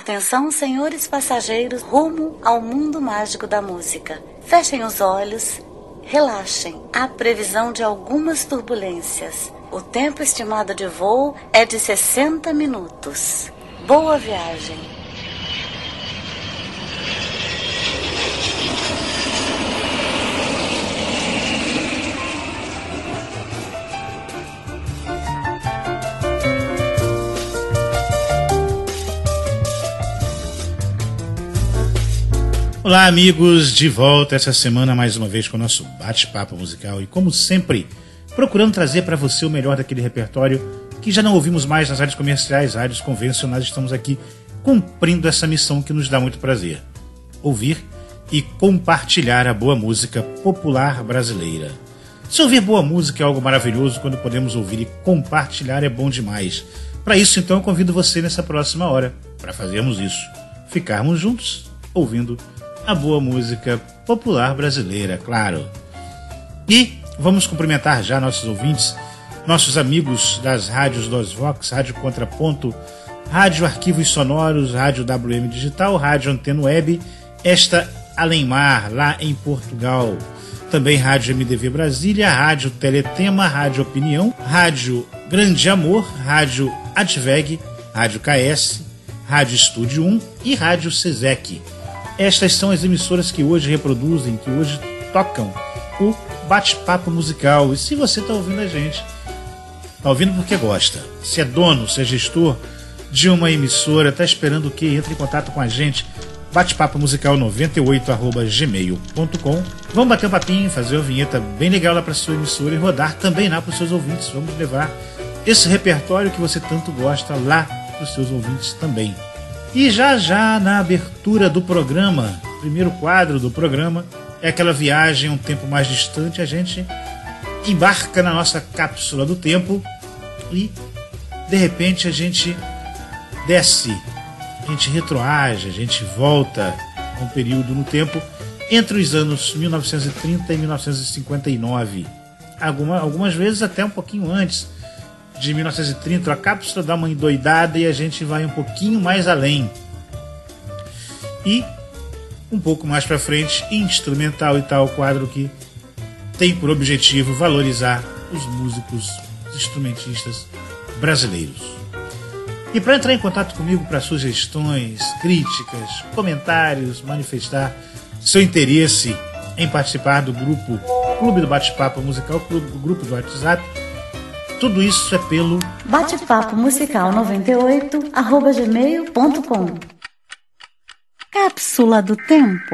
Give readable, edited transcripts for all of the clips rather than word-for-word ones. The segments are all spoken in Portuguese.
Atenção, senhores passageiros, rumo ao mundo mágico da música. Fechem os olhos, relaxem. Há previsão de algumas turbulências. O tempo estimado de voo é de 60 minutos. Boa viagem. Olá, amigos, de volta essa semana mais uma vez com o nosso bate-papo musical e, como sempre, procurando trazer para você o melhor daquele repertório que já não ouvimos mais nas rádios comerciais, rádios convencionais. Estamos aqui cumprindo essa missão que nos dá muito prazer: ouvir e compartilhar a boa música popular brasileira. Se ouvir boa música é algo maravilhoso, quando podemos ouvir e compartilhar é bom demais. Para isso, então, eu convido você nessa próxima hora para fazermos isso, ficarmos juntos ouvindo a boa música popular brasileira, claro. E vamos cumprimentar já nossos ouvintes, nossos amigos das rádios dos Vox, Rádio Contraponto, Rádio Arquivos Sonoros, Rádio WM Digital, Rádio Antena Web, esta Além Mar, lá em Portugal. Também Rádio MDV Brasília, Rádio Teletema, Rádio Opinião, Rádio Grande Amor, Rádio Adveg, Rádio KS, Rádio Estúdio 1 e Rádio Sesec. Estas são as emissoras que hoje reproduzem, que hoje tocam o bate-papo musical. E se você está ouvindo a gente, está ouvindo porque gosta. Se é dono, se é gestor de uma emissora, está esperando o quê? Entre em contato com a gente, batepapomusical98@gmail.com. Vamos bater um papinho, fazer uma vinheta bem legal lá para sua emissora e rodar também lá para os seus ouvintes. Vamos levar esse repertório que você tanto gosta lá para os seus ouvintes também. E já na abertura do programa, primeiro quadro do programa, é aquela viagem um tempo mais distante. A gente embarca na nossa cápsula do tempo e, de repente, a gente desce, a gente retroage, a gente volta a um período no tempo entre os anos 1930 e 1959. Algumas vezes até um pouquinho antes de 1930, a cápsula dá uma endoidada e a gente vai um pouquinho mais além. E um pouco mais para frente, instrumental e tal, quadro que tem por objetivo valorizar os músicos, os instrumentistas brasileiros. E para entrar em contato comigo para sugestões, críticas, comentários, manifestar seu interesse em participar do grupo Clube do Bate-Papo Musical, grupo do WhatsApp, tudo isso é pelo batepapomusical98@gmail.com. Cápsula do tempo.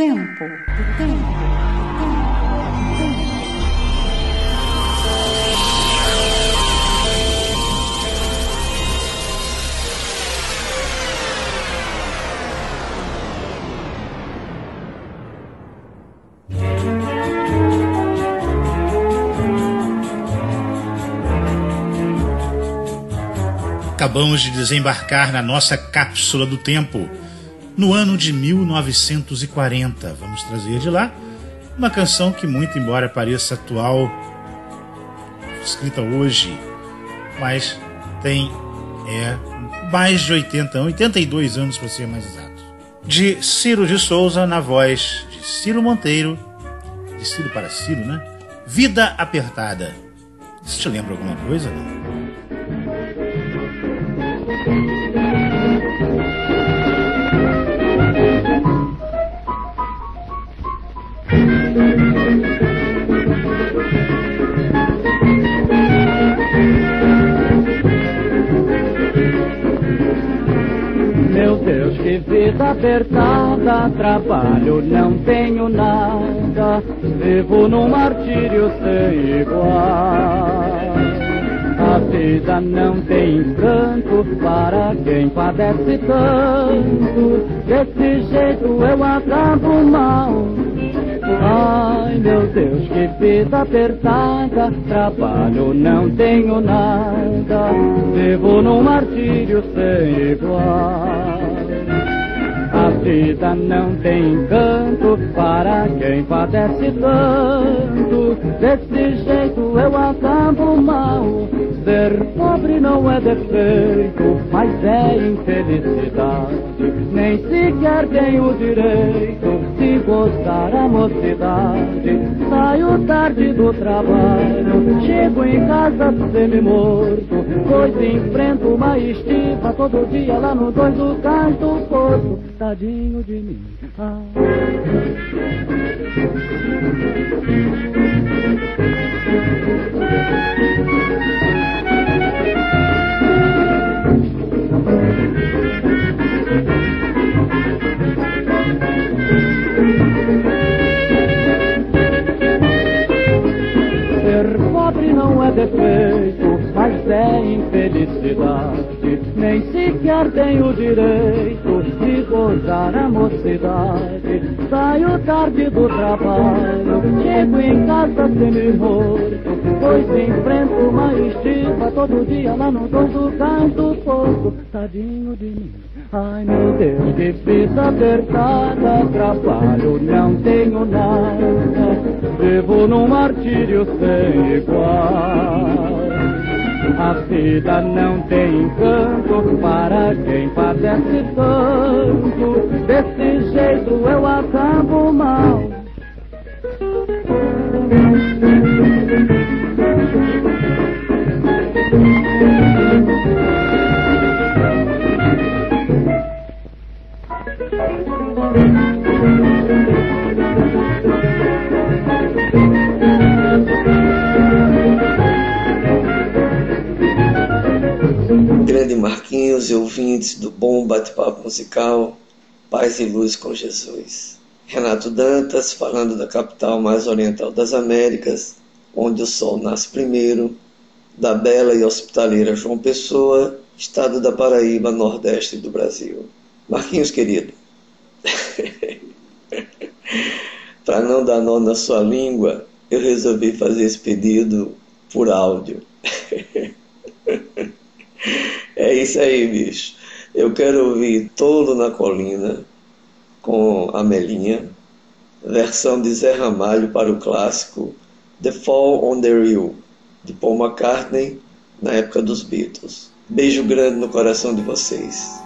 Acabamos de desembarcar na nossa cápsula do tempo, no ano de 1940. Vamos trazer de lá uma canção que, muito embora pareça atual, escrita hoje, mas tem mais de 82 anos para ser mais exato. De Ciro de Souza, na voz de Ciro Monteiro, de Ciro para Ciro, né? Vida Apertada. Isso te lembra alguma coisa, não? Meu Deus, que vida apertada, trabalho não tenho nada, vivo num martírio sem igual. A vida não tem encanto para quem padece tanto, desse jeito eu acabo mal. Ai, meu Deus, que vida apertada, trabalho não tenho nada, vivo num martírio sem igual. A vida não tem encanto para quem padece tanto. Desse jeito eu acabo mal. Ser pobre não é defeito, mas é infelicidade. Nem sequer tenho o direito de gozar a mocidade. Saio tarde do trabalho, chego em casa semi-morto, pois enfrento uma estiva todo dia lá no 2 do Cais do Porto. Tadinho de mim. Ser pobre não é defeito, mas é infelicidade. Nem sequer tenho o direito de gozar a mocidade. Saio tarde do trabalho, chego em casa semi-morto, pois enfrento uma estiva todo dia lá no 2 do Cais do Porto. Tadinho de mim. Ai meu Deus, que vida apertada, trabalho, não tenho nada, vivo num martírio sem igual. A vida não tem encanto para quem padece tanto, desse jeito eu acabo mal. Grande Marquinhos e ouvintes do bom bate-papo musical, paz e luz com Jesus. Renato Dantas, falando da capital mais oriental das Américas, onde o sol nasce primeiro, da bela e hospitaleira João Pessoa, estado da Paraíba, nordeste do Brasil. Marquinhos, querido, para não dar nó na sua língua, eu resolvi fazer esse pedido por áudio. É isso aí, bicho. Eu quero ouvir Tolo na Colina, com a Melinha, versão de Zé Ramalho para o clássico The Fall on the Rio, de Paul McCartney, na época dos Beatles. Beijo grande no coração de vocês.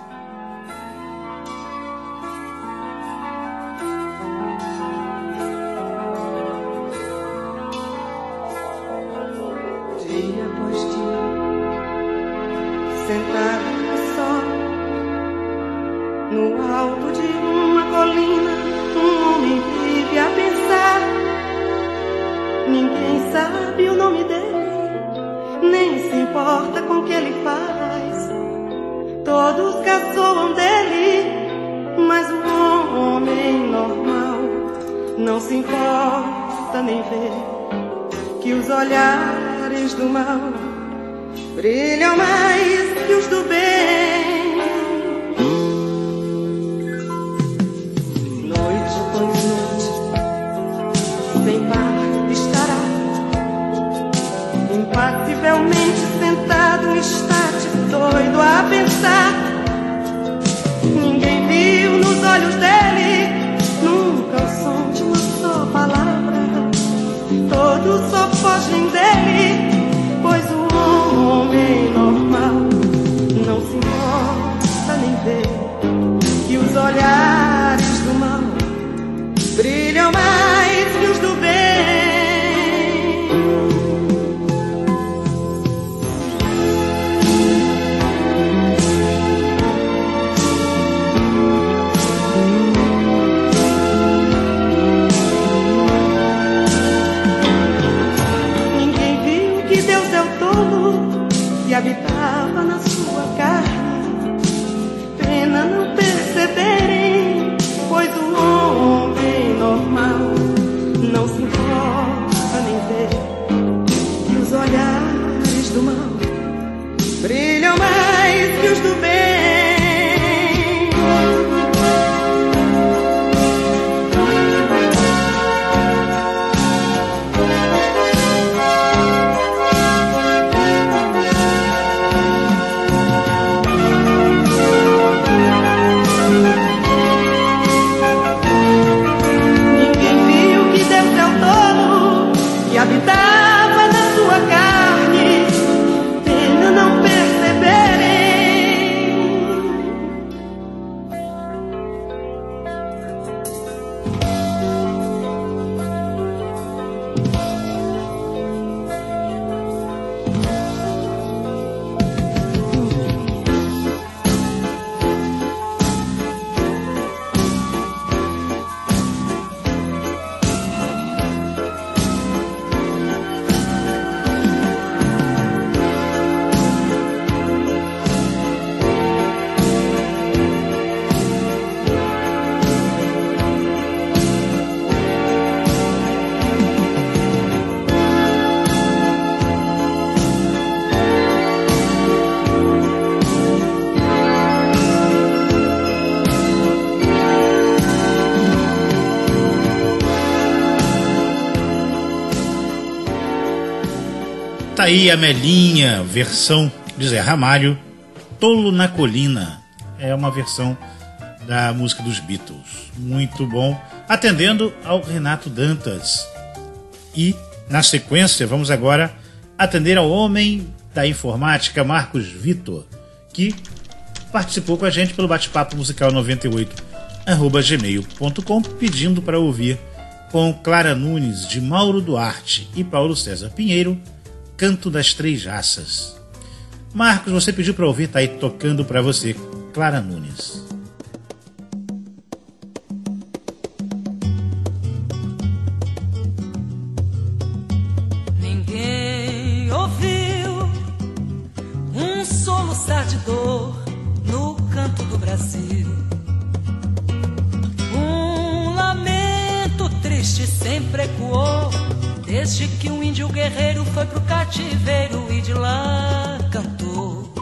Dia após dia, sentado no sol, no alto de uma colina, um homem vive a pensar. Ninguém sabe o nome dele, nem se importa com o que ele faz. Todos caçoam dele, mas o homem normal não se importa nem vê que os olhares do mal brilham mais que os do bem. Noite após noite, sem par estará, impassivelmente sentado, estático, doido a pensar. Ninguém viu nos olhos dele nunca o som de uma só palavra. Todos só fogem dele, pois o homem normal não se importa nem vê que os olhares do mal brilham mais que os do bem. Ninguém viu que Deus é o tolo que habitava na sua carne. Pena não perceberem, pois o homem normal Tá aí a Melinha, versão de Zé Ramalho, Tolo na Colina. É uma versão da música dos Beatles. Muito bom. Atendendo ao Renato Dantas. E, na sequência, vamos agora atender ao homem da informática, Marcos Vitor, que participou com a gente pelo bate-papo musical 98@gmail.com, pedindo para ouvir com Clara Nunes, de Mauro Duarte e Paulo César Pinheiro, Canto das Três Raças. Marcos, você pediu para ouvir, tá aí tocando para você, Clara Nunes. Ninguém ouviu um soluçar de dor no canto do Brasil. Um lamento triste sempre ecoou, desde que um índio guerreiro foi pro cativeiro e de lá cantou.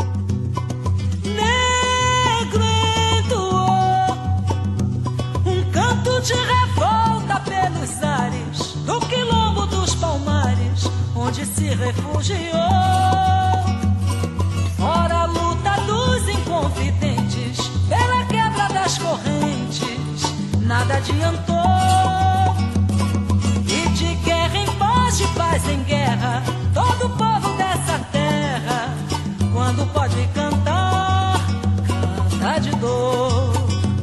Negro entoou um canto de revolta pelos ares do quilombo dos Palmares, onde se refugiou. Fora a luta dos inconfidentes, pela quebra das correntes, nada adiantou. E de guerra em paz, de paz em guerra, todo o povo dessa terra, quando pode cantar, canta de dor.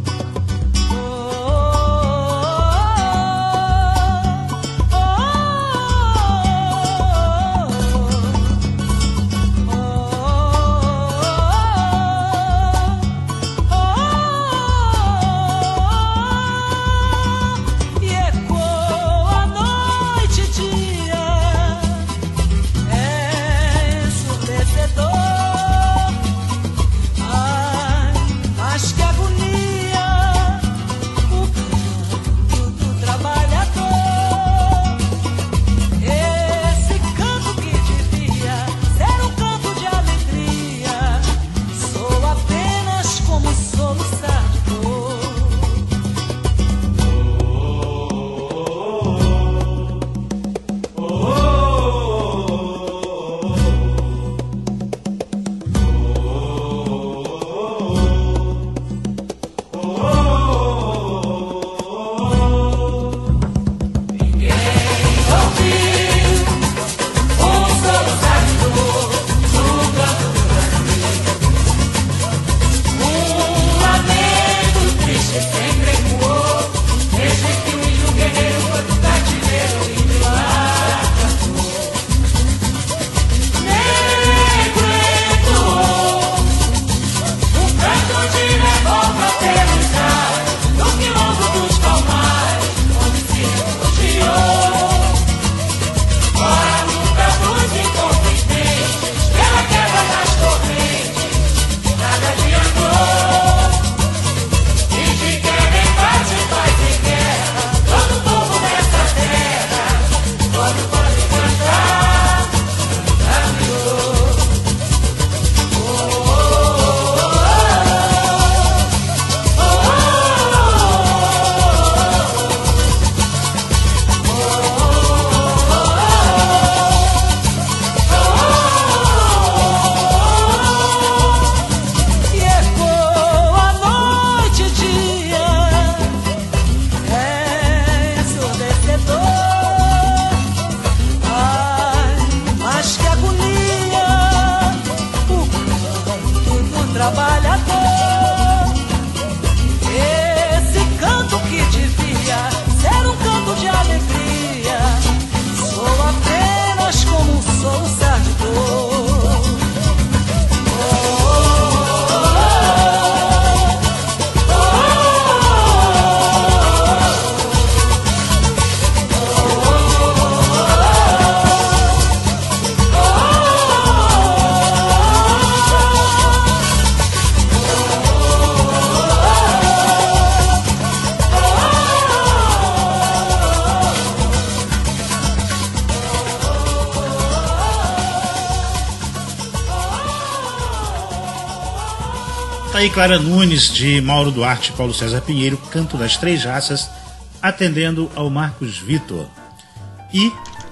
Aí Clara Nunes, de Mauro Duarte e Paulo César Pinheiro, Canto das Três Raças, atendendo ao Marcos Vitor. E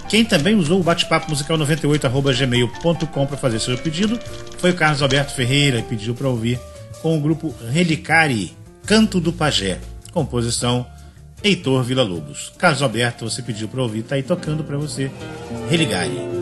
Quem também usou o bate-papo musical 98@gmail.com para fazer seu pedido foi o Carlos Alberto Ferreira, que pediu para ouvir com o grupo Relicari, Canto do Pajé, composição Heitor Villa-Lobos. Carlos Alberto, você pediu para ouvir, tá aí tocando para você, Relicari.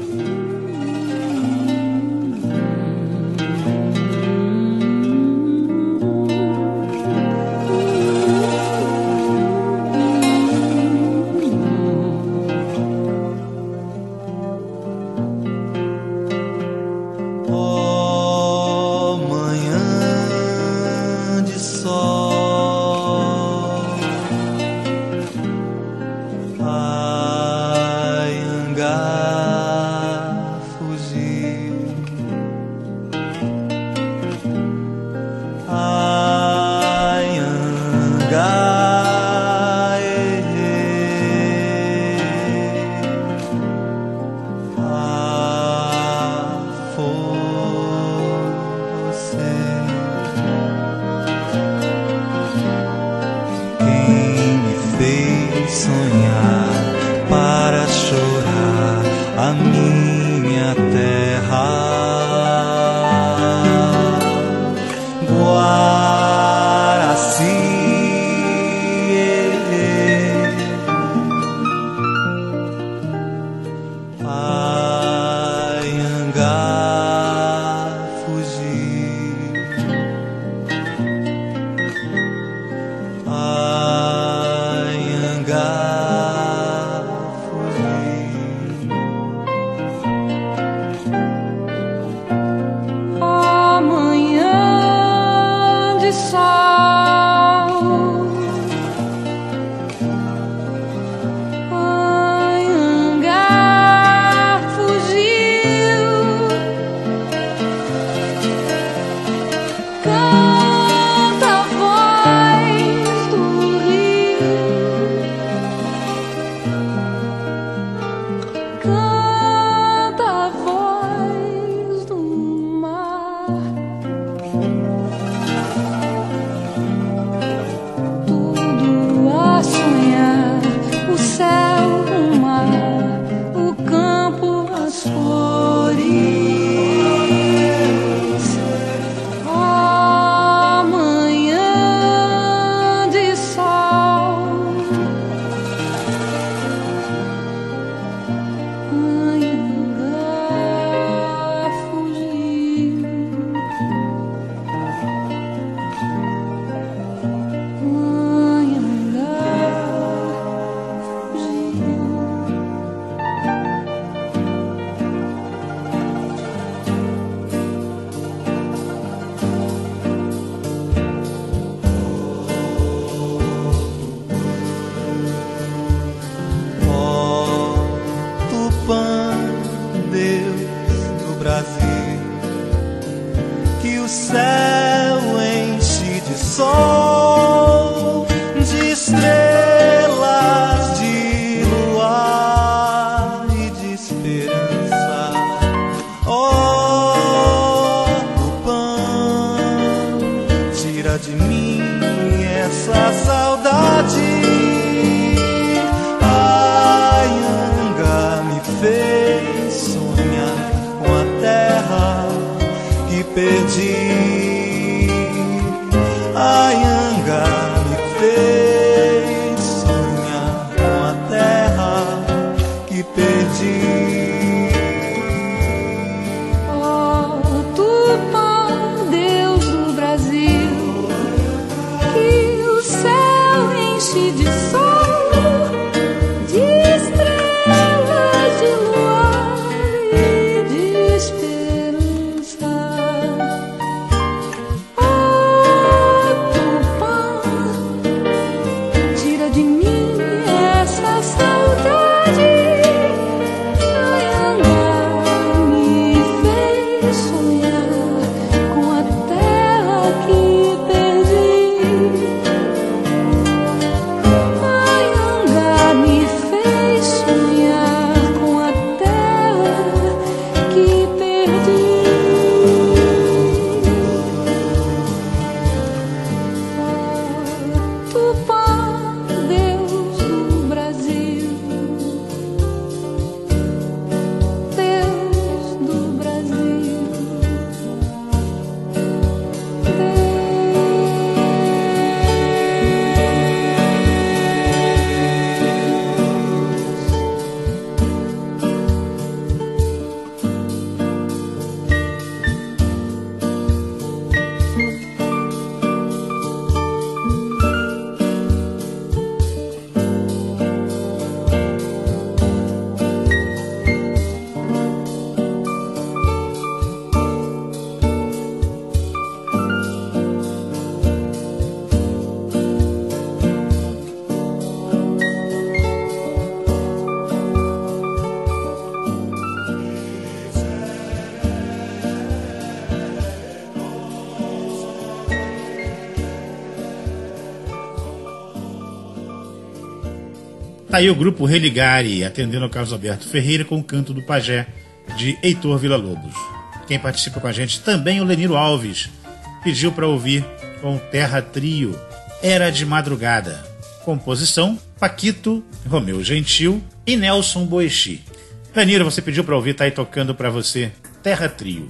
Tá aí o grupo Religare, atendendo ao Carlos Alberto Ferreira com o Canto do Pajé, de Heitor Villa-Lobos. Quem participa com a gente também é o Leniro Alves, pediu para ouvir com Terra Trio, Era de Madrugada. Composição, Paquito, Romeu Gentil e Nelson Boixi. Leniro, você pediu para ouvir, tá aí tocando para você, Terra Trio.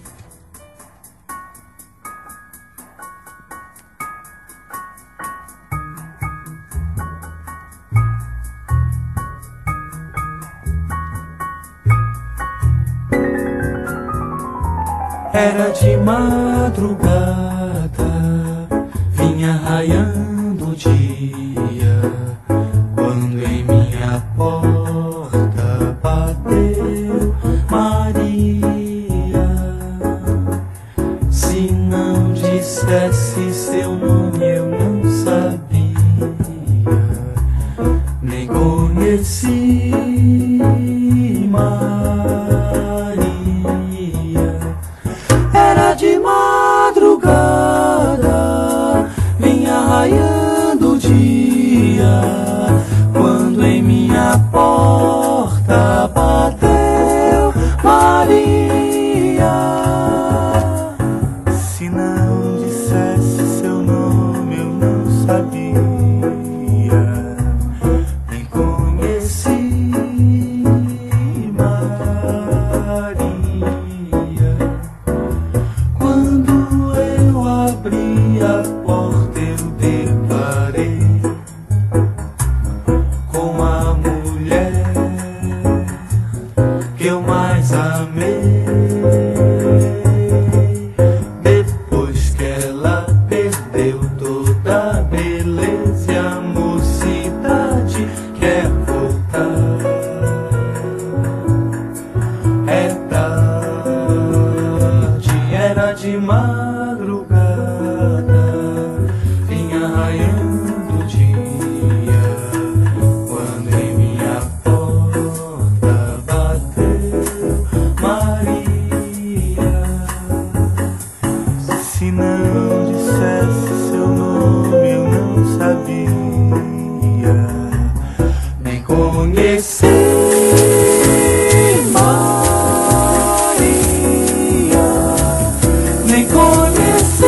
Era de madrugada, vinha raiando o dia, quando em minha porta bateu Maria. Se não dissesse seu nome eu não sabia, nem conheci Maria. Era de madrugada, vinha raiando o dia, quando em minha porta bateu Maria. Se não dissesse seu nome eu não sabia, nem conheci Maria. Abri a porta, eu deparei com a mulher que eu mais amei. Depois que ela perdeu toda a beleza e a mocidade quer voltar. É tarde, era de madrugada, vinha raiando o dia, quando em minha porta bateu Maria. Se não dissesse seu nome eu não sabia, nem conheci Maria, nem conheci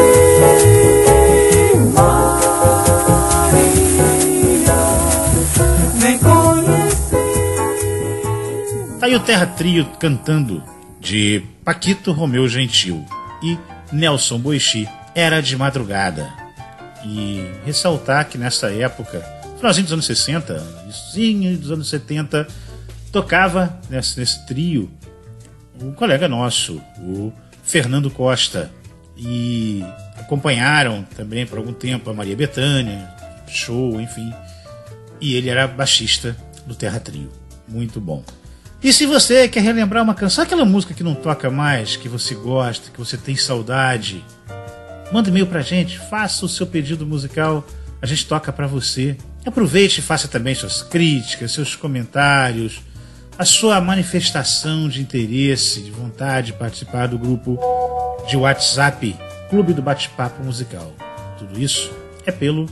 Tá aí o Terra Trio cantando, de Paquito, Romeu Gentil e Nelson Boixi, Era de Madrugada. E ressaltar que nessa época, finalzinho dos anos 60, início dos anos 70, tocava nesse trio um colega nosso, o Fernando Costa, e acompanharam também por algum tempo a Maria Bethânia, show, enfim, e ele era baixista do Terra Trio. Muito bom. E se você quer relembrar uma canção, aquela música que não toca mais, que você gosta, que você tem saudade, manda e-mail pra gente, faça o seu pedido musical, a gente toca pra você. Aproveite e faça também suas críticas, seus comentários, a sua manifestação de interesse, de vontade de participar do grupo de WhatsApp Clube do Bate-Papo Musical. Tudo isso é pelo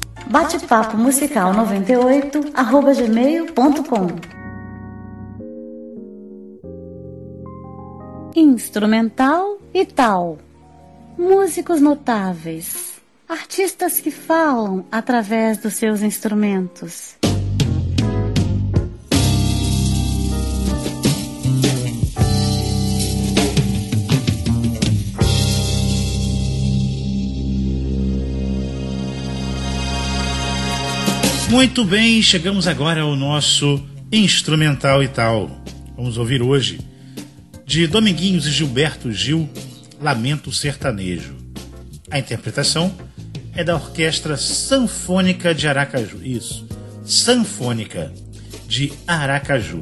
batepapomusical98@gmail.com. Instrumental e tal. Músicos notáveis. Artistas que falam através dos seus instrumentos. Muito bem, chegamos agora ao nosso Instrumental e tal. Vamos ouvir hoje, de Dominguinhos e Gilberto Gil, Lamento Sertanejo. A interpretação é da Orquestra Sanfônica de Aracaju. Isso, Sanfônica de Aracaju.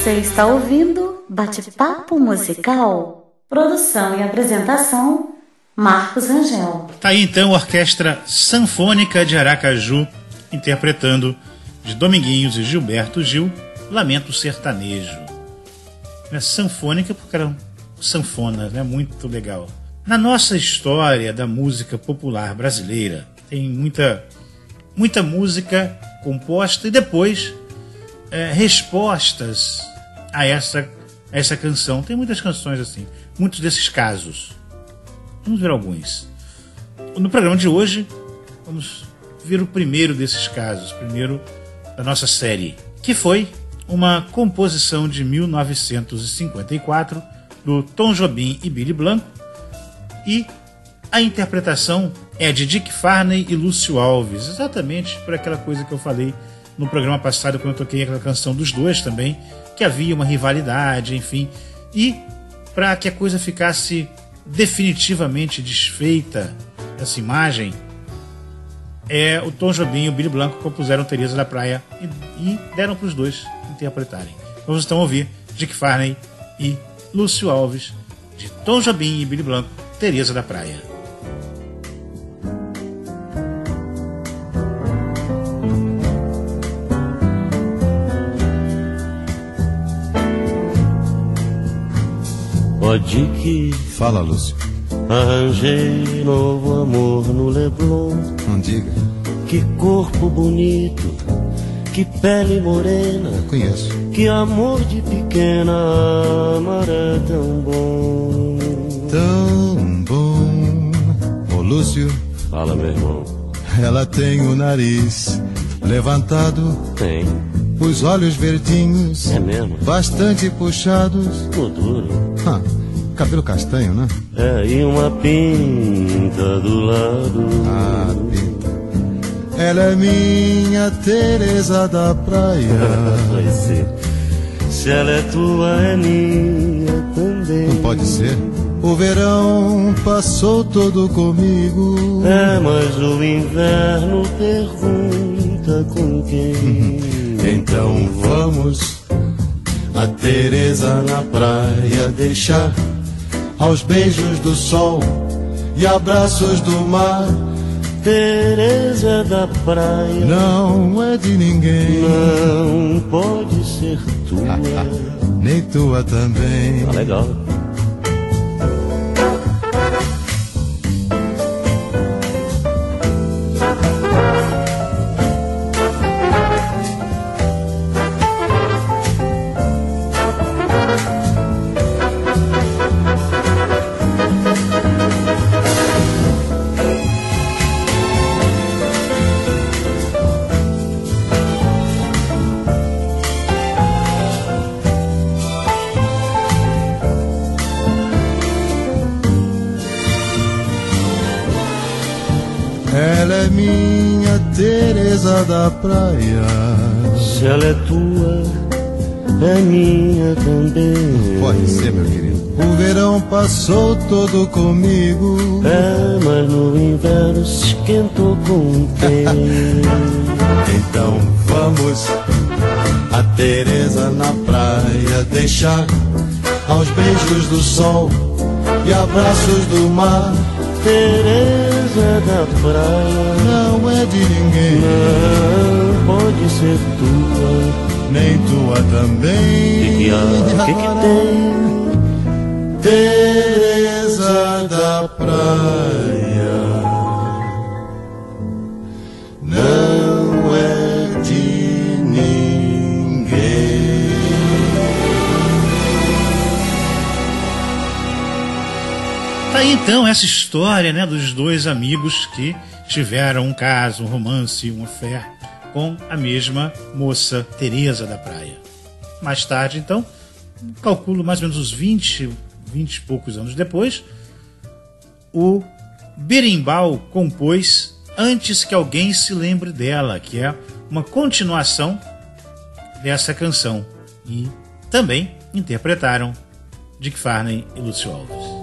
Você está ouvindo Bate-Papo Musical. Produção e apresentação, Marcos Rangel. Tá aí então a Orquestra Sanfônica de Aracaju, interpretando de Dominguinhos e Gilberto Gil, Lamento Sertanejo. É sanfônica porque era sanfona, né? Muito legal. Na nossa história da música popular brasileira, tem muita música composta e depois respostas a essa canção. Tem muitas canções assim, muitos desses casos. Vamos ver alguns. No programa de hoje, vamos ver o primeiro desses casos, primeiro da nossa série, que foi uma composição de 1954 do Tom Jobim e Billy Blanco, e a interpretação é de Dick Farney e Lúcio Alves, exatamente por aquela coisa que eu falei no programa passado, quando eu toquei aquela canção dos dois também, que havia uma rivalidade, enfim, e para que a coisa ficasse definitivamente desfeita, essa imagem, o Tom Jobim e o Billy Blanco compuseram Teresa da Praia e deram para os dois interpretarem. Vamos então ouvir Dick Farney e Lúcio Alves, de Tom Jobim e Billy Blanco, Teresa da Praia. Ó Dick, fala, Lúcio. Arranjei novo amor no Leblon. Não diga. Que corpo bonito, que pele morena. Conheço. Que amor de pequena, amar é tão bom. Tão bom. Ô Lúcio. Fala, meu irmão. Ela tem o nariz levantado. Tem. Os olhos verdinhos. É mesmo? Bastante puxados. Tô duro. Cabelo castanho, né? E uma pinta do lado. Ah, pinta. Ela é minha Teresa da Praia. Vai ser. Se ela é tua, é minha também. Não pode ser. O verão passou todo comigo. Mas o inverno pergunta com quem. Então vamos a Teresa na praia deixar aos beijos do sol e abraços do mar. Teresa da Praia não é de ninguém. Não pode ser tua. Nem tua também. Tá legal. Ela é minha Teresa da Praia. Se ela é tua, é minha também. Pode ser, meu querido. O verão passou todo comigo. Mas no inverno se esquentou com quem? Então vamos a Teresa na praia deixar aos beijos do sol e abraços do mar. Teresa da Praia não é de ninguém. Não pode ser tua, nem tua também. Que tem? Teresa da Praia não é de ninguém. Tá aí então essa história, né, dos dois amigos que tiveram um caso, um romance, um affair com a mesma moça, Teresa da Praia. Mais tarde, então, calculo mais ou menos uns 20 e poucos anos depois, o Berimbau compôs Antes que Alguém Se Lembre Dela, que é uma continuação dessa canção. E também interpretaram Dick Farney e Lúcio Alves.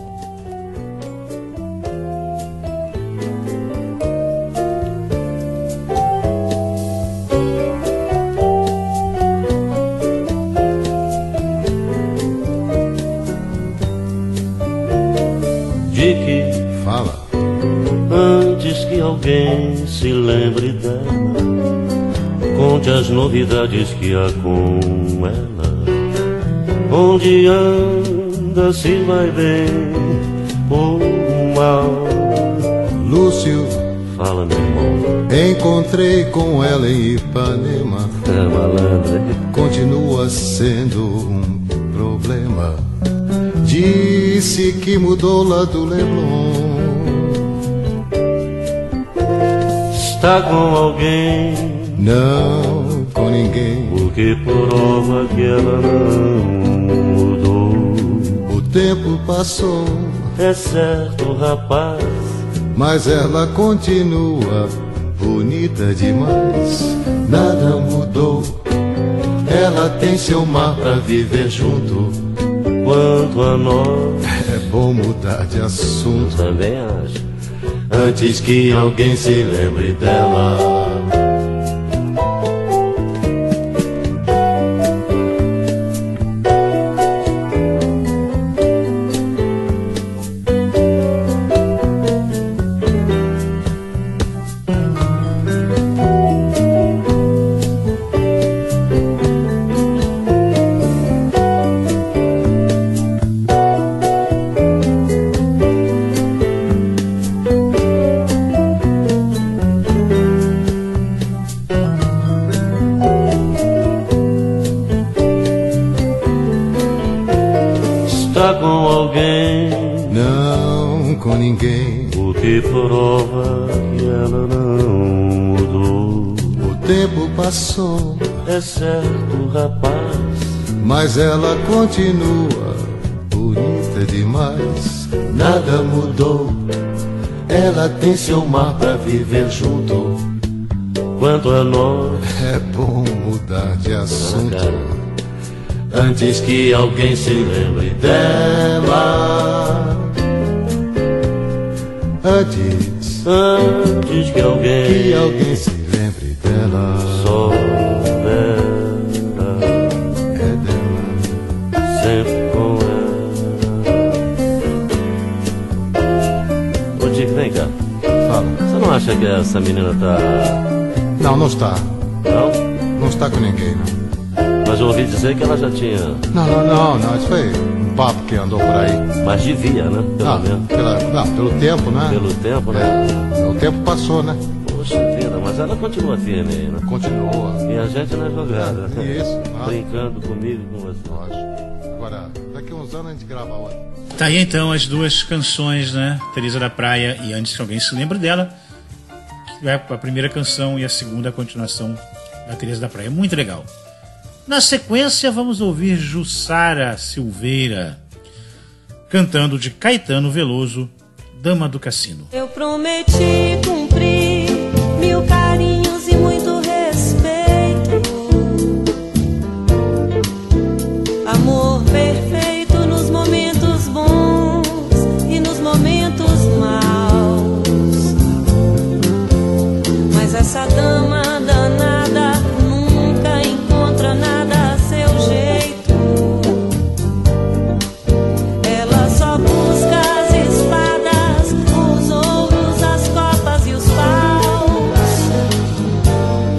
Antes que alguém se lembre dela, conte as novidades que há com ela. Onde anda, se vai bem ou mal. Lúcio, fala, meu irmão. Encontrei com ela em Ipanema. É malandro, hein? Continua sendo um problema. Disse que mudou lá do Leblon. Está com alguém? Não, com ninguém. Porque prova que ela não mudou. O tempo passou, é certo, rapaz, mas ela continua bonita demais. Nada mudou. Ela tem seu mar pra viver junto. Quanto a nós, é bom mudar de assunto. Também acho. Antes que alguém se lembre dela. É certo, rapaz, mas ela continua bonita demais. Nada mudou. Ela tem seu mar pra viver junto. Quanto a nós, é bom mudar de assunto. Antes que alguém se lembre dela. Antes que alguém se lembre dela. Só é dela, sempre com ela. Ô Dick, vem cá. Fala. Você não acha que essa menina tá... Não, não está. Não? Não está com ninguém, não. Mas eu ouvi dizer que ela já tinha... Não, isso foi um papo que andou por aí. Mas devia, né? Pelo menos. Pelo tempo, né? Pelo tempo, né? O tempo passou, né? Poxa vida, mas ela continua firme aí, né? Continua. E a gente não é jogada. Isso. Brincando comigo e com você. Agora, daqui a uns anos a gente grava outra. Tá aí então as duas canções, né? Teresa da Praia e Antes que Alguém se Lembre dela. Que é a primeira canção e a segunda a continuação da Teresa da Praia. Muito legal. Na sequência, vamos ouvir Jussara Silveira cantando de Caetano Veloso, Dama do Cassino. Eu prometi cumprir 1000 carinhos e muito respeito. Amor perfeito nos momentos bons e nos momentos maus. Mas essa dama danada nunca encontra nada a seu jeito. Ela só busca as espadas, os ouros, as copas e os paus.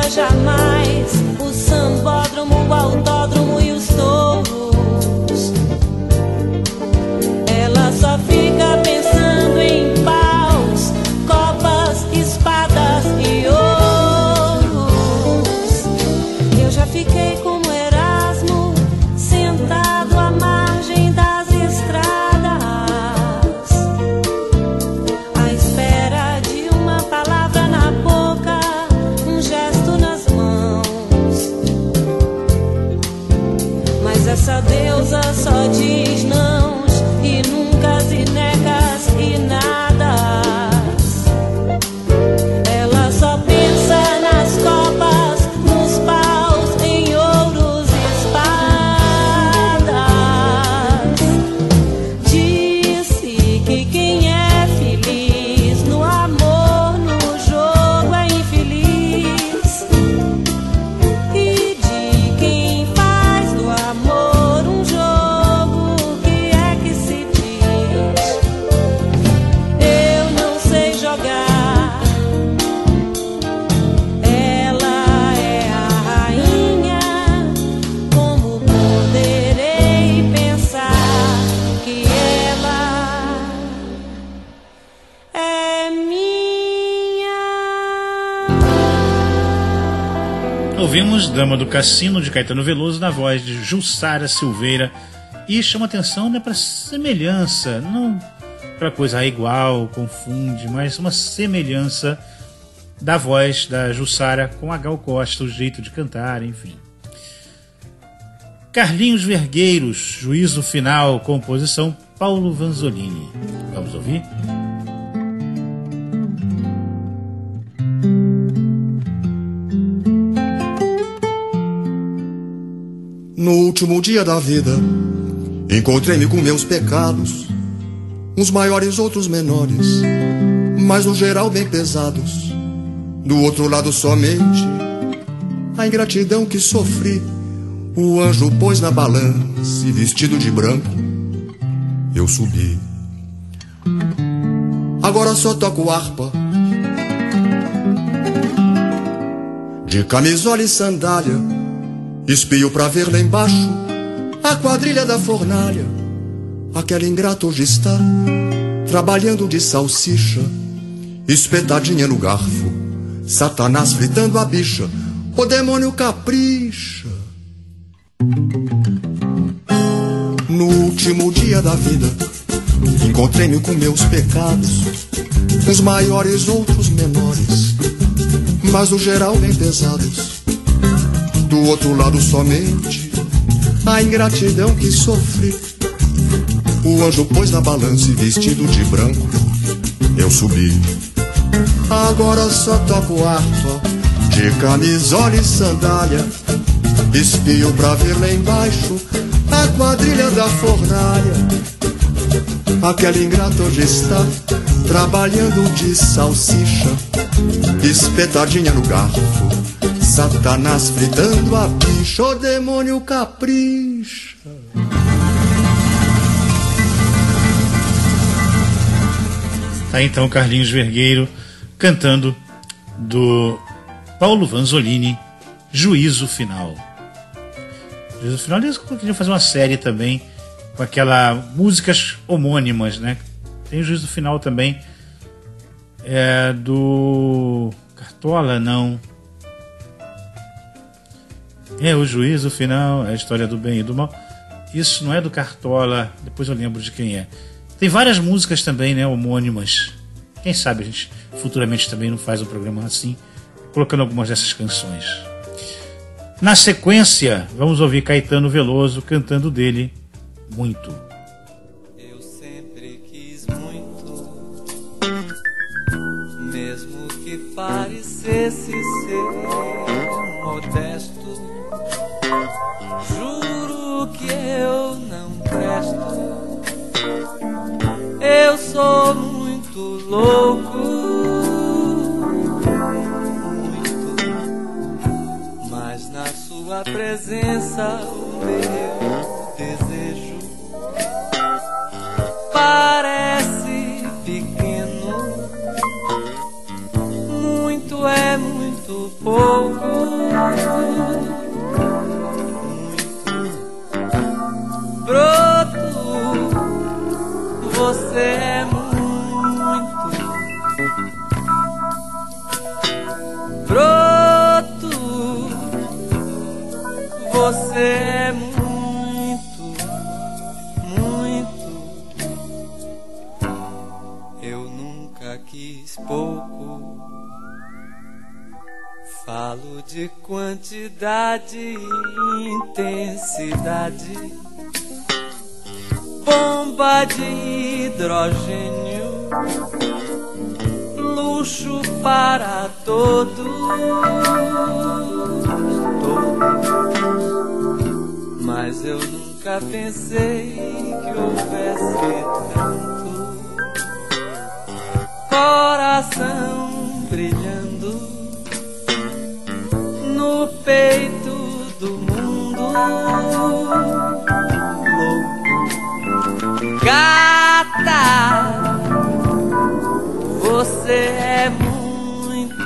jamais o sambódromo, o autódromo e os touros. Ela só fica pensando em paus, copas, espadas e ouros. Eu já fiquei como Erasmo, sentado à margem das estradas, à espera de uma palavra na boca, um gesto nas mãos. Mas essa deusa só diz não e nunca se negas e nadas. Ela só pensa nas copas, nos paus, em ouros e espadas. Disse que quem é feliz no amor, no jogo é infeliz. E de quem faz do amor um jogo, o que é que se diz? Eu não sei jogar. Ela é a rainha. Como poderei pensar que ela é minha? Ouvimos Dama do Cassino, de Caetano Veloso, na voz de Jussara Silveira. E chama atenção, né, para semelhança, não para coisa igual, confunde, mas uma semelhança da voz da Jussara com a Gal Costa, o jeito de cantar, enfim. Carlinhos Vergueiros, Juízo Final, composição Paulo Vanzolini. Vamos ouvir? No último dia da vida, encontrei-me com meus pecados, uns maiores, outros menores, mas no geral bem pesados. Do outro lado somente a ingratidão que sofri. O anjo pôs na balança e vestido de branco eu subi. Agora só toco harpa, de camisola e sandália, espio pra ver lá embaixo a quadrilha da fornalha. Aquela ingrata hoje está trabalhando de salsicha, espetadinha no garfo, Satanás fritando a bicha, o demônio capricha. No último dia da vida, encontrei-me com meus pecados, uns maiores, outros menores, mas no geral bem pesados. Do outro lado somente a ingratidão que sofri. O anjo pôs na balança e vestido de branco eu subi. Agora só toco harpa, de camisola e sandália, espio pra ver lá embaixo a quadrilha da fornalha. Aquela ingrata hoje está trabalhando de salsicha, espetadinha no garfo, Satanás fritando a bicha, o demônio capricha. Tá então Carlinhos Vergueiro cantando do Paulo Vanzolini, Juízo Final. Juízo Final, eles queriam fazer uma série também com aquela músicas homônimas, né? Tem o Juízo Final também, do Cartola, não. É o Juízo Final, a história do bem e do mal. Isso não é do Cartola, depois eu lembro de quem é. Tem várias músicas também, né, homônimas. Quem sabe a gente futuramente também não faz um programa assim, colocando algumas dessas canções. Na sequência, vamos ouvir Caetano Veloso cantando dele Muito. Eu sempre quis muito, mesmo que parecesse ser modesto. Juro que eu não presto. Eu sou muito louco, muito, mas na sua presença o meu desejo parece pequeno. Muito é muito pouco. Você é muito, muito. Eu nunca quis pouco. Falo de quantidade e intensidade. Bomba de hidrogênio, luxo para todos. Mas eu nunca pensei que houvesse tanto coração brilhando no peito do mundo louco. Gata, você é muito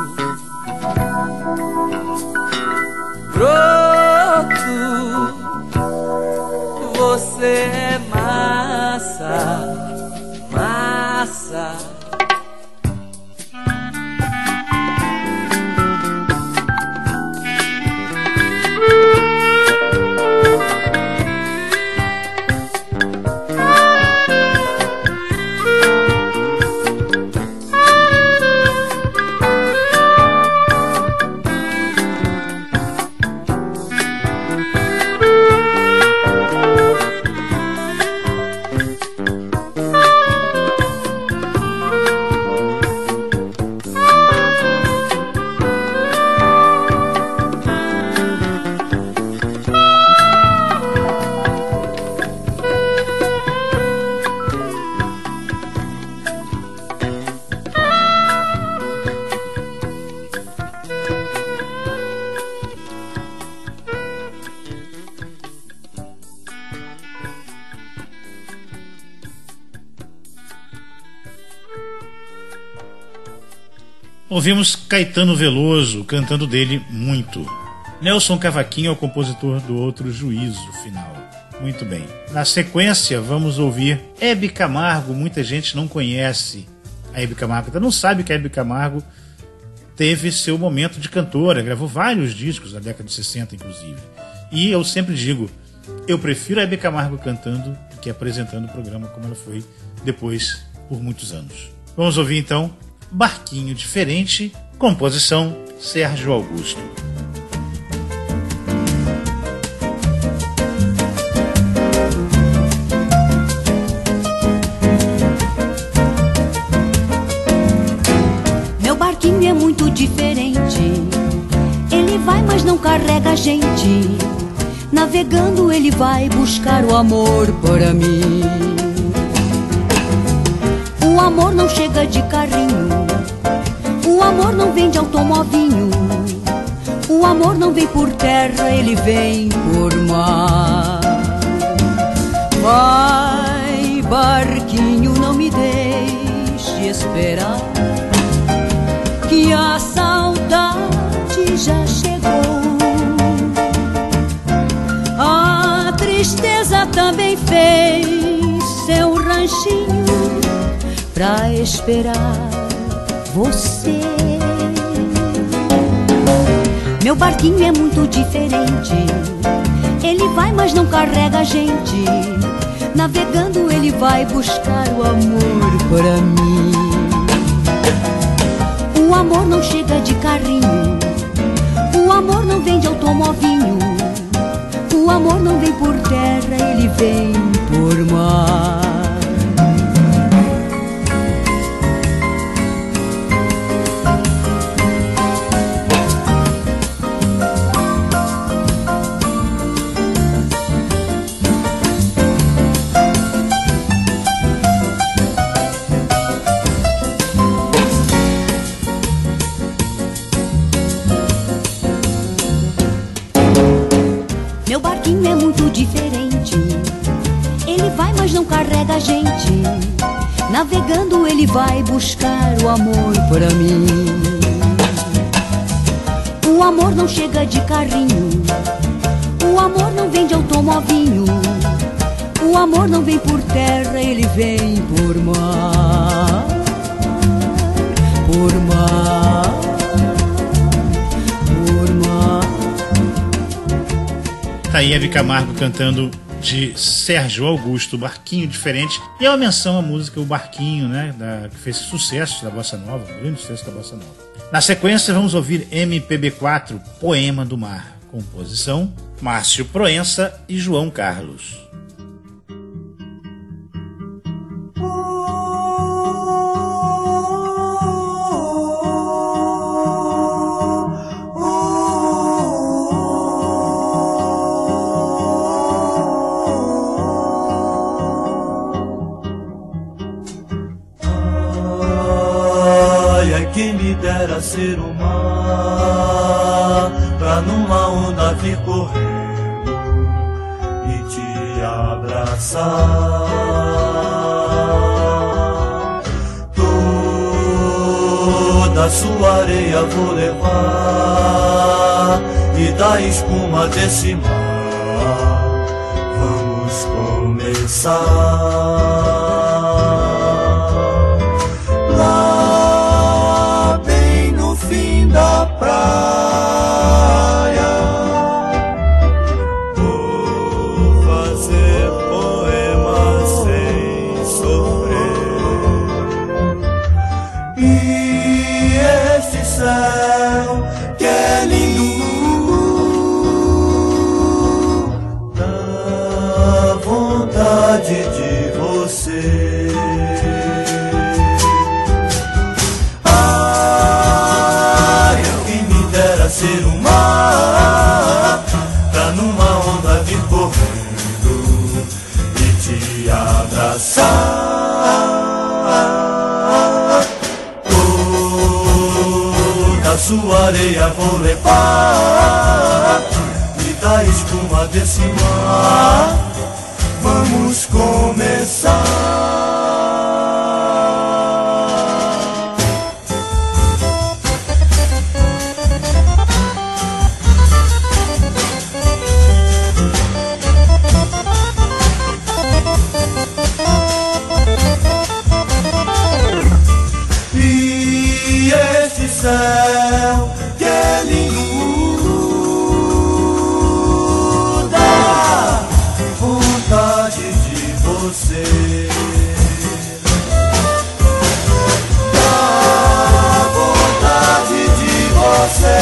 broto, você é massa, massa. Ouvimos Caetano Veloso cantando dele Muito. Nelson Cavaquinho é o compositor do Outro Juízo Final. Muito bem. Na sequência, vamos ouvir Hebe Camargo. Muita gente não conhece a Hebe Camargo, não sabe que a Hebe Camargo teve seu momento de cantora, gravou vários discos na década de 60, inclusive. E eu sempre digo, eu prefiro a Hebe Camargo cantando do que apresentando o programa como ela foi depois por muitos anos. Vamos ouvir então Barquinho Diferente, composição Sérgio Augusto. Meu barquinho é muito diferente. Ele vai, mas não carrega a gente. Navegando ele vai buscar o amor para mim. O amor não chega de carrinho, o amor não vem de automovinho, o amor não vem por terra, ele vem por mar. Vai, barquinho, não me deixe esperar, que a saudade já chegou. A tristeza também fez seu ranchinho pra esperar você. Meu barquinho é muito diferente. Ele vai, mas não carrega a gente. Navegando ele vai buscar o amor pra mim. O amor não chega de carrinho, o amor não vem de automovinho, o amor não vem por terra, ele vem por mar. Meu barquinho é muito diferente. Ele vai, mas não carrega a gente. Navegando ele vai buscar o amor pra mim. O amor não chega de carrinho, o amor não vem de automovinho, o amor não vem por terra, ele vem por mar. Por mar, por mar. aí Hebe Camargo cantando de Sérgio Augusto, Barquinho Diferente. E é uma menção à música O Barquinho, né, que fez sucesso da Bossa Nova, um grande sucesso da Bossa Nova. Na sequência vamos ouvir MPB4, Poema do Mar. Composição Márcio Proença e João Carlos. Quem me dera ser o mar, pra numa onda vir correndo e te abraçar. Toda a sua areia vou levar, e da espuma desse mar vamos começar. Da praia, vou fazer poemas sem sofrer. E este céu que é lindo dá vontade de você. Ser um mar, pra numa onda vir correndo e te abraçar. Toda a sua areia vou levar, e da espuma desse mar vamos começar. Céu que é lindo dá vontade de você, dá vontade de você.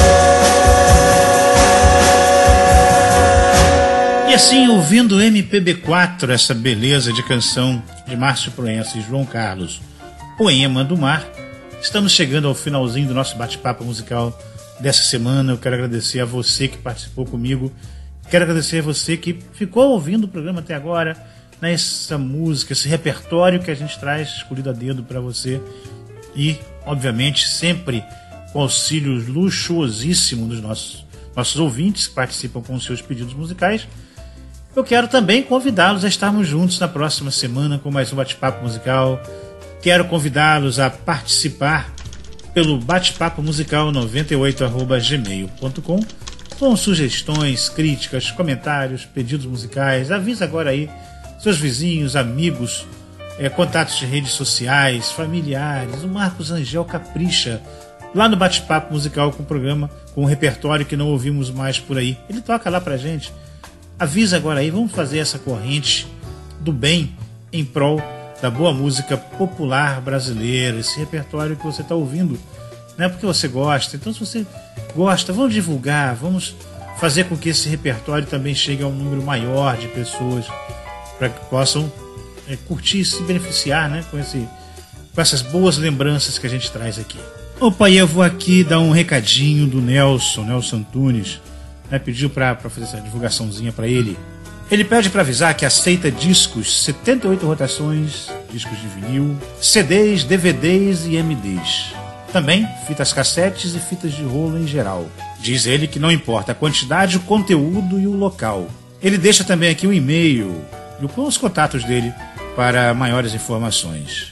E assim, ouvindo MPB4, essa beleza de canção de Márcio Proença e João Carlos, Poema do Mar, estamos chegando ao finalzinho do nosso bate-papo musical dessa semana. Eu quero agradecer a você que participou comigo. Quero agradecer a você que ficou ouvindo o programa até agora, né, essa música, esse repertório que a gente traz escolhido a dedo para você. E, obviamente, sempre com auxílio luxuosíssimo dos nossos ouvintes que participam com os seus pedidos musicais. Eu quero também convidá-los a estarmos juntos na próxima semana com mais um bate-papo musical. Quero convidá-los a participar pelo bate-papo musical 98@gmail.com com sugestões, críticas, comentários, pedidos musicais. Avisa agora aí seus vizinhos, amigos, contatos de redes sociais, familiares. O Marcos Angel capricha lá no bate-papo musical com o programa, com um repertório que não ouvimos mais por aí. Ele toca lá pra gente. Avisa agora aí, vamos fazer essa corrente do bem em prol da boa música popular brasileira, esse repertório que você está ouvindo, não é porque você gosta. Então, se você gosta, vamos divulgar, vamos fazer com que esse repertório também chegue a um número maior de pessoas, para que possam curtir e se beneficiar, né, com essas boas lembranças que a gente traz aqui. Opa, e eu vou aqui dar um recadinho do Nelson Antunes, né, pediu para fazer essa divulgaçãozinha para ele. Ele pede para avisar que aceita discos, 78 rotações, discos de vinil, CDs, DVDs e MDs. Também fitas cassetes e fitas de rolo em geral. Diz ele que não importa a quantidade, o conteúdo e o local. Ele deixa também aqui um e-mail com os contatos dele para maiores informações.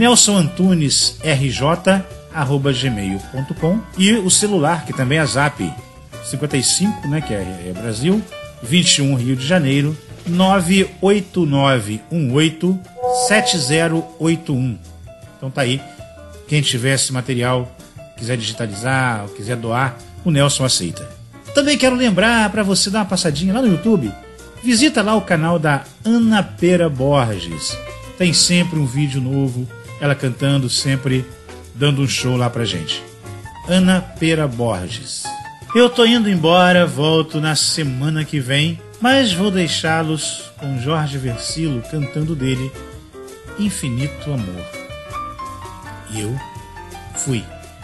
nelsonantunesrj@gmail.com e o celular, que também é Zap, 55, né, que é Brasil, 21 Rio de Janeiro, 989187081. Então tá aí, quem tiver esse material, quiser digitalizar, ou quiser doar, o Nelson aceita. Também quero lembrar para você dar uma passadinha lá no YouTube visita lá o canal da Ana Pera Borges. Tem sempre um vídeo novo, ela cantando, sempre dando um show lá pra gente. Ana Pera Borges. Eu tô indo embora, volto na semana que vem, mas vou deixá-los com Jorge Versilo cantando dele Infinito Amor. E eu fui.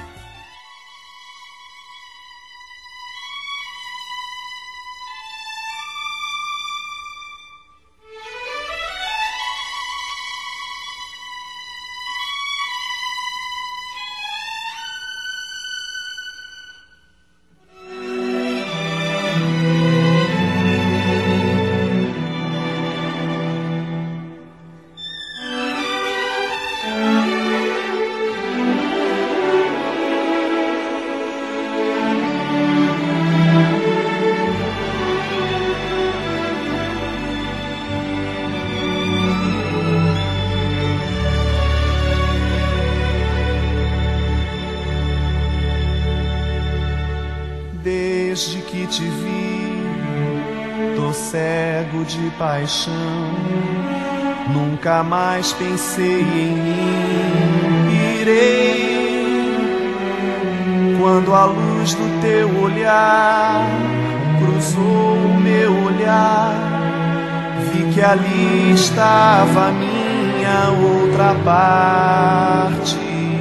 Desde que te vi, tô cego de paixão. Nunca mais pensei em mim, irei. Quando a luz do teu olhar cruzou o meu olhar, vi que ali estava a minha outra parte.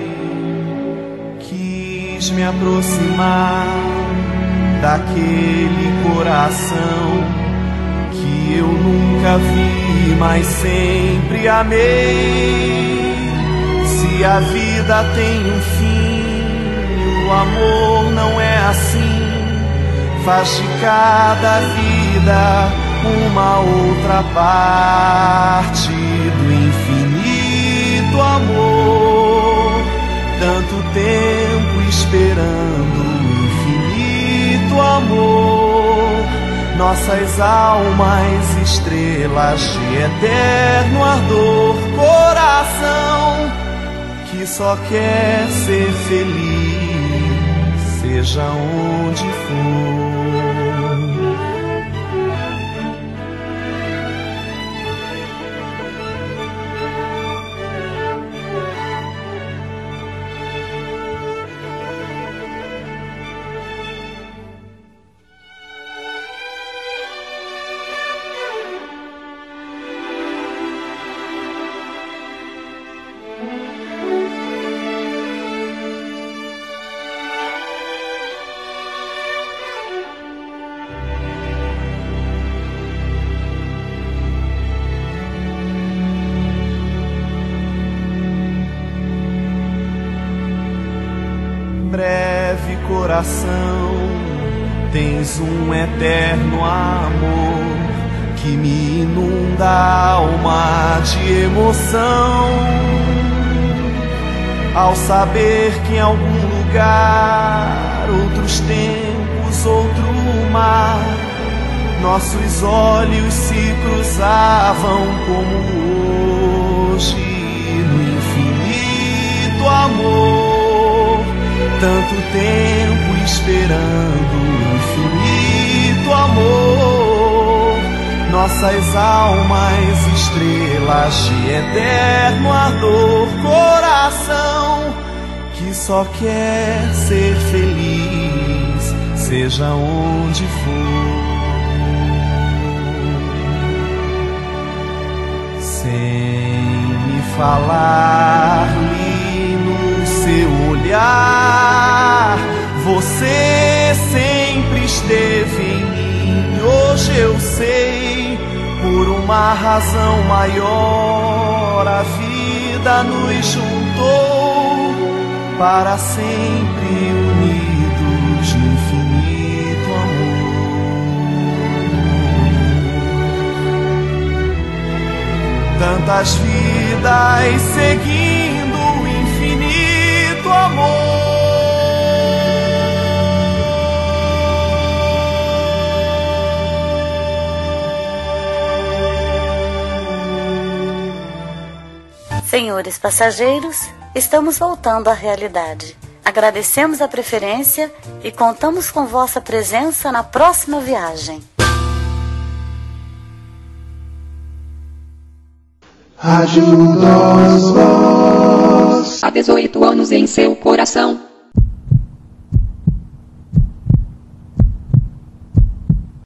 Quis me aproximar daquele coração que eu nunca vi, mas sempre amei. Se a vida tem um fim, o amor não é assim. Faz de cada vida uma outra parte do infinito amor. Tanto tempo esperando amor, nossas almas estrelas de eterno ardor, coração que só quer ser feliz, seja onde for. Breve coração, tens um eterno amor que me inunda a alma de emoção, ao saber que em algum lugar, outros tempos, outro mar, nossos olhos se cruzavam como hoje no infinito amor. Tanto tempo esperando infinito amor, nossas almas estrelas de eterno ardor, coração que só quer ser feliz, seja onde for. Sem me falar, li no seu olhar, você sempre esteve em mim. Hoje eu sei, por uma razão maior, a vida nos juntou para sempre unidos no infinito amor. Tantas vidas seguindo o infinito amor. Senhores passageiros, estamos voltando à realidade. Agradecemos a preferência e contamos com vossa presença na próxima viagem. Rádio Nós Voz. Há 18 anos em seu coração.